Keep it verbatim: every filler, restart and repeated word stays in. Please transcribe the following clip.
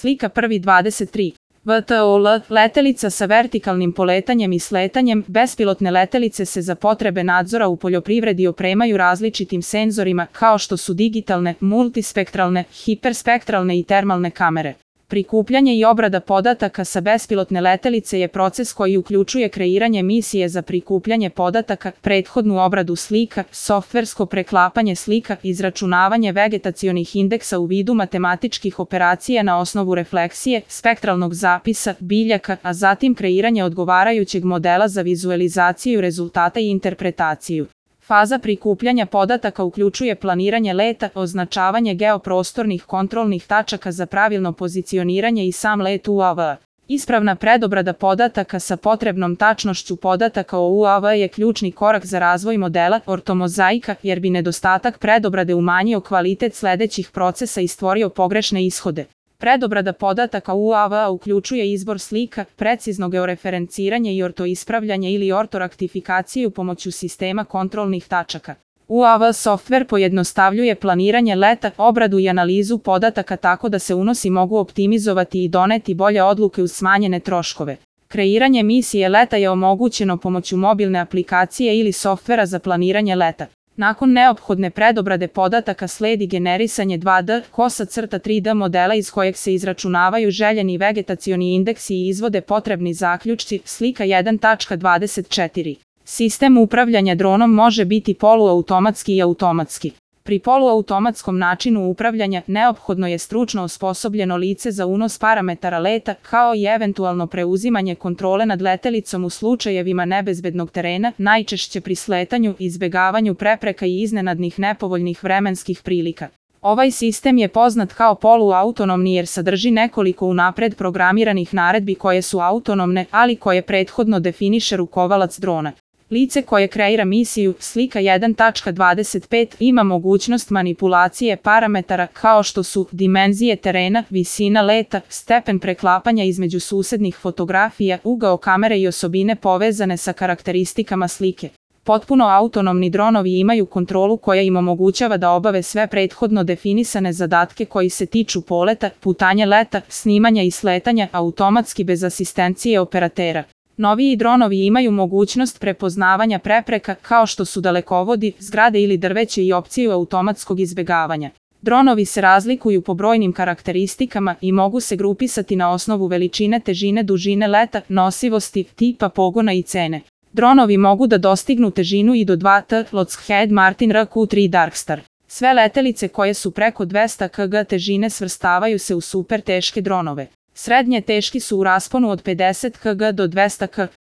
Slika prvi dvadeset tri. V T O L, letelica sa vertikalnim poletanjem i sletanjem. Bespilotne letelice se za potrebe nadzora u poljoprivredi opremaju različitim senzorima, kao što su digitalne, multispektralne, hiperspektralne i termalne kamere. Prikupljanje i obrada podataka sa bespilotne letelice je proces koji uključuje kreiranje misije za prikupljanje podataka, prethodnu obradu slika, softversko preklapanje slika, izračunavanje vegetacionih indeksa u vidu matematičkih operacija na osnovu refleksije, spektralnog zapisa, biljaka, a zatim kreiranje odgovarajućeg modela za vizualizaciju rezultata i interpretaciju. Faza prikupljanja podataka uključuje planiranje leta, označavanje geoprostornih kontrolnih tačaka za pravilno pozicioniranje i sam let U A V. Ispravna predobrada podataka sa potrebnom tačnošću podataka o U A V je ključni korak za razvoj modela ortomozaika, jer bi nedostatak predobrade umanjio kvalitet sledećih procesa i stvorio pogrešne ishode. Predobrada podataka U A V uključuje izbor slika, precizno georeferenciranje i ortoispravljanje ili ortoraktifikaciju pomoću sistema kontrolnih tačaka. U A V softver pojednostavljuje planiranje leta, obradu i analizu podataka tako da se unosi mogu optimizovati i doneti bolje odluke uz smanjene troškove. Kreiranje misije leta je omogućeno pomoću mobilne aplikacije ili softvera za planiranje leta. Nakon neophodne predobrade podataka sledi generisanje dva D, kosa crta tri D modela iz kojeg se izračunavaju željeni vegetacioni indeksi i izvode potrebni zaključci. Slika jedan dvadeset četiri. Sistem upravljanja dronom može biti poluautomatski i automatski. Pri poluautomatskom načinu upravljanja neophodno je stručno osposobljeno lice za unos parametara leta, kao i eventualno preuzimanje kontrole nad letelicom u slučajevima nebezbednog terena, najčešće pri sletanju, izbegavanju prepreka i iznenadnih nepovoljnih vremenskih prilika. Ovaj sistem je poznat kao poluautonomni jer sadrži nekoliko unapred programiranih naredbi koje su autonomne, ali koje prethodno definiše rukovalac drona. Lice koje kreira misiju, slika jedan dvadeset pet, ima mogućnost manipulacije parametara kao što su dimenzije terena, visina leta, stepen preklapanja između susednih fotografija, ugao kamere i osobine povezane sa karakteristikama slike. Potpuno autonomni dronovi imaju kontrolu koja im omogućava da obave sve prethodno definisane zadatke koji se tiču poleta, putanja leta, snimanja i sletanja automatski bez asistencije operatera. Noviji dronovi imaju mogućnost prepoznavanja prepreka kao što su dalekovodi, zgrade ili drveće i opciju automatskog izbegavanja. Dronovi se razlikuju po brojnim karakteristikama i mogu se grupisati na osnovu veličine, težine, dužine leta, nosivosti, tipa pogona i cene. Dronovi mogu da dostignu težinu i do dva ton, Lockheed Martin R Q tri Darkstar. Sve letelice koje su preko dvesta kilograma težine svrstavaju se u super teške dronove. Srednje teški su u rasponu od pedeset kilograma do dvesta kilograma.